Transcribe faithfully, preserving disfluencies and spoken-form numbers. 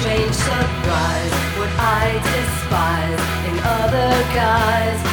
strange surprise, what I despise in other guys.